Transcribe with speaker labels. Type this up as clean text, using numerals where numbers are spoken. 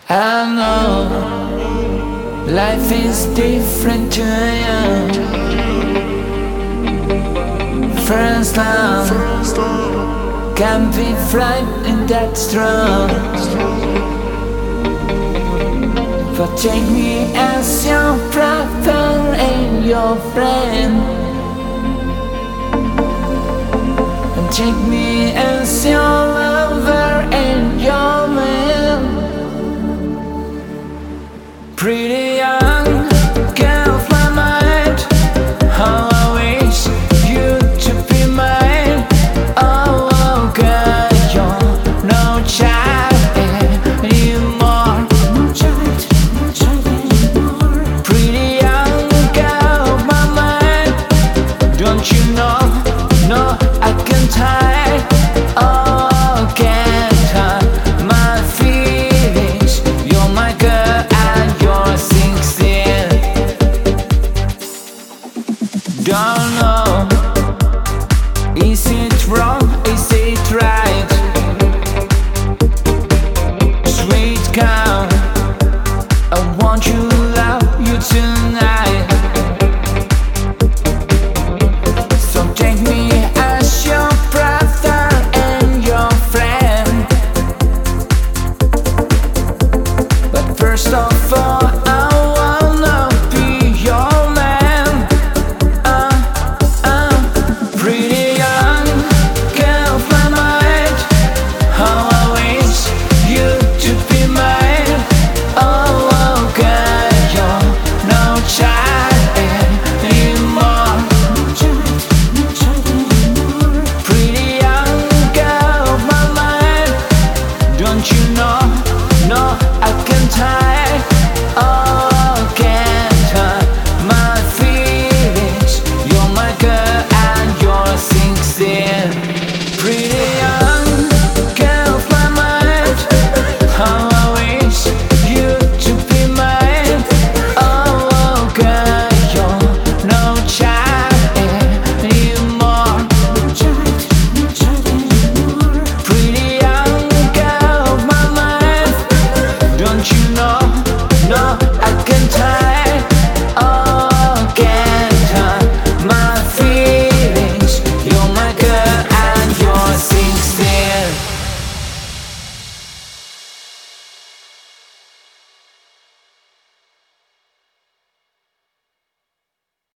Speaker 1: I know life is different to you. First love can be frightening, that's true. But take me as your brother and your friend, and take me as your lover and your man. Pretty young girl of my mind, how I wish you to be mine. Oh girl, you're no child anymore. Pretty young girl of my mind, don't you know? No, I can't hide. Oh, can't hide my feelings. You're my girl and you're 16. Don't know, is it wrong, is it right? Sweet girl, I want you, love you tonight. So take me as your brother and your friend. But first of all, I wanna be your man. Pretty young girl of my mind, how I wish you to be mine. Oh girl, you're no child anymore. Pretty young girl of my mind, don't you know? No, I